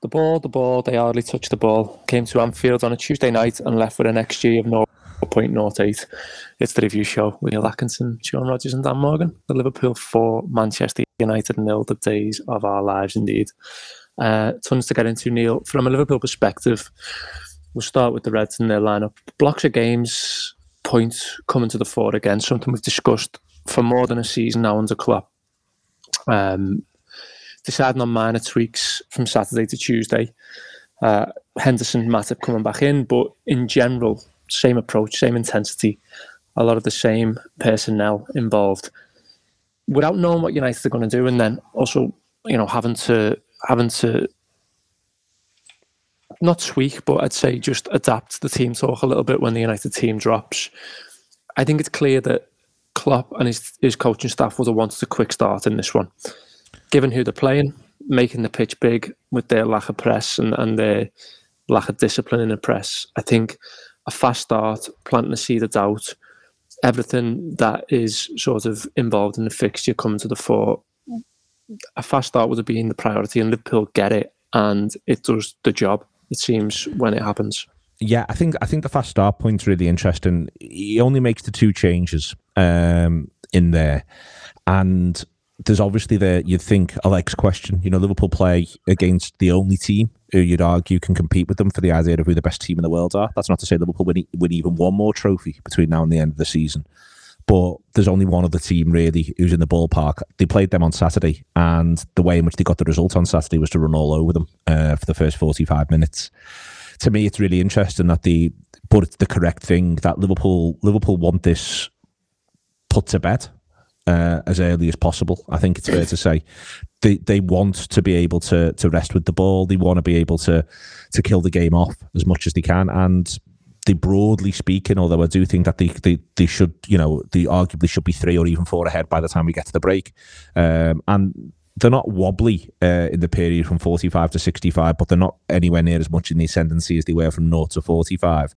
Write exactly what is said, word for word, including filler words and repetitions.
The ball, the ball, they hardly touched the ball. Came to Anfield on a Tuesday night and left with an X G of zero point zero eight. It's the review show with Neil Atkinson, Sean Rogers and Dan Morgan. The Liverpool four, Manchester United nil, the days of our lives indeed. Uh, tons to get into, Neil. From a Liverpool perspective, we'll start with the Reds and their lineup. Blocks of games, points coming to the fore again, something we've discussed for more than a season now under Klopp. Um, deciding on minor tweaks from Saturday to Tuesday. Uh, Henderson, Matip coming back in, but in general, same approach, same intensity, a lot of the same personnel involved. Without knowing what United are going to do, and then also, you know, having to having to not tweak, but I'd say just adapt the team talk a little bit when the United team drops. I think it's clear that Klopp and his, his coaching staff would have wanted a quick start in this one. Given who they're playing, making the pitch big with their lack of press and, and their lack of discipline in the press, I think a fast start, planting a seed of doubt, everything that is sort of involved in the fixture coming to the fore, a fast start would have been the priority, and Liverpool get it, and it does the job, it seems, when it happens. Yeah, I think I think the fast start point's really interesting. He only makes the two changes um, in there, and there's obviously the, you'd think, Alex question. You know, Liverpool play against the only team who you'd argue can compete with them for the idea of who the best team in the world are. That's not to say Liverpool win, win even one more trophy between now and the end of the season. But there's only one other team, really, who's in the ballpark. They played them on Saturday, and the way in which they got the result on Saturday was to run all over them uh, for the first forty-five minutes. To me, it's really interesting that the, but it's the correct thing, that Liverpool Liverpool want this put to bed uh, as early as possible. I think it's fair to say they they want to be able to to rest with the ball. They want to be able to to kill the game off as much as they can, and they, broadly speaking, although I do think that they, they, they should, you know, they arguably should be three or even four ahead by the time we get to the break. Um, and they're not wobbly uh, in the period from forty-five to sixty-five, but they're not anywhere near as much in the ascendancy as they were from zero to forty-five.